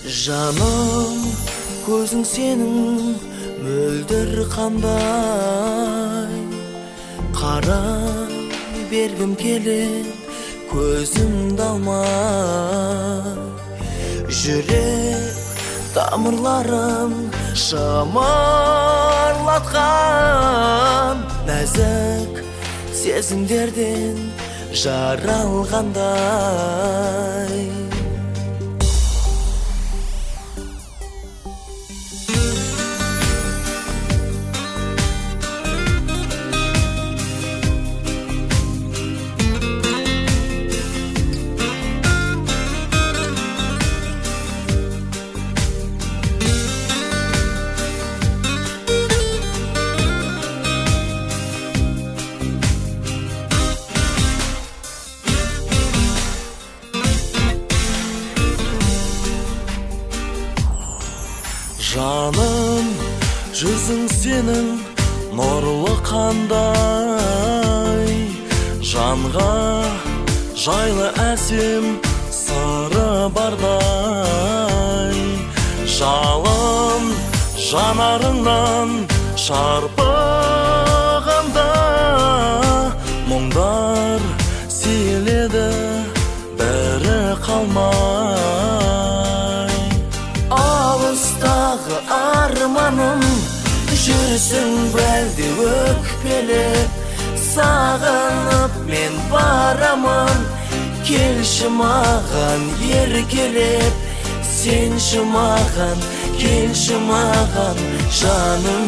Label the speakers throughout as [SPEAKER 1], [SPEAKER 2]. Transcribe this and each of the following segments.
[SPEAKER 1] Жаным, көзің сенің мөлдір қандай, қарай бергім келеді көзімді алмай. Жүрек тамырларым шымырлатқан нәзік сезімдерден жаралғандай.
[SPEAKER 2] Жаным, жүзің сенің нұрлы қандай, жанға жайлы әсем сыры бардай. Жалын жанарыңнан шарпығанда мұңдар сейіледі бәрі қалмай.
[SPEAKER 1] Алыстағы арманым жүрсің бәлде өкпелеп, сағынып мен барамын. Келші маған еркелеп, сенші маған, келші маған, жаным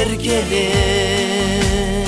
[SPEAKER 1] еркелеп.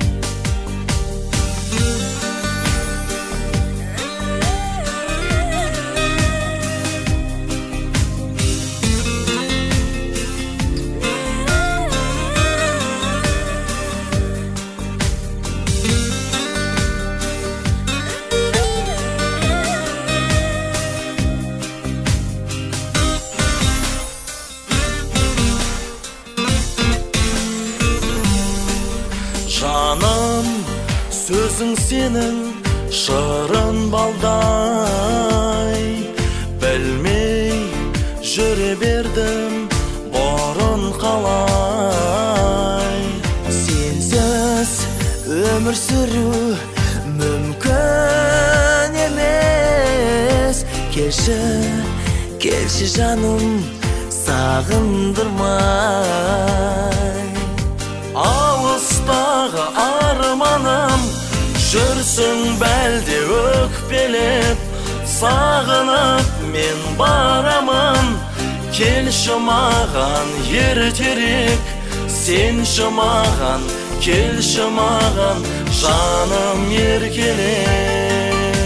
[SPEAKER 2] Жаным, сөзің сенің шырын балдай, білмей жүре бердім бұрын қалай.
[SPEAKER 1] Сенсіз өмір сүру мүмкін емес. Келші, келші жаным, сағындырмай.
[SPEAKER 2] Алыстағы арманым жүрсің бәлде өкпелеп, сағынып мен барамын. Келші маған ертерек, сенші маған, келші маған, жаным еркелеп.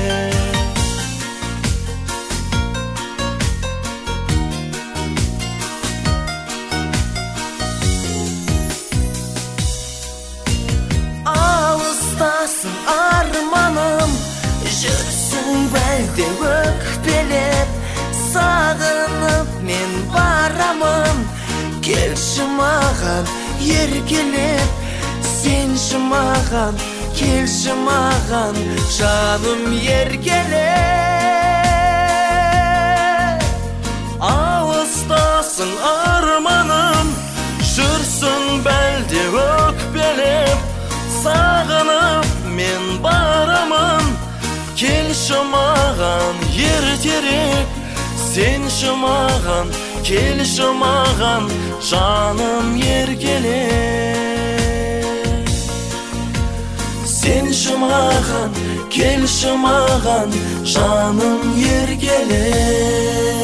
[SPEAKER 1] Арманым жүрсің бәлде өкпелеп, сағынып мен барамын. Келші маған еркелеп, сенші маған, келші маған, жаным еркелеп.
[SPEAKER 2] Алыстасың арманым жүрсің бәлде өкпелеп, сағынып мен барамын. Келші маған ертерек, сенші маған, келші маған, жаным еркелеп. Сенші маған, келші маған, жаным еркелеп.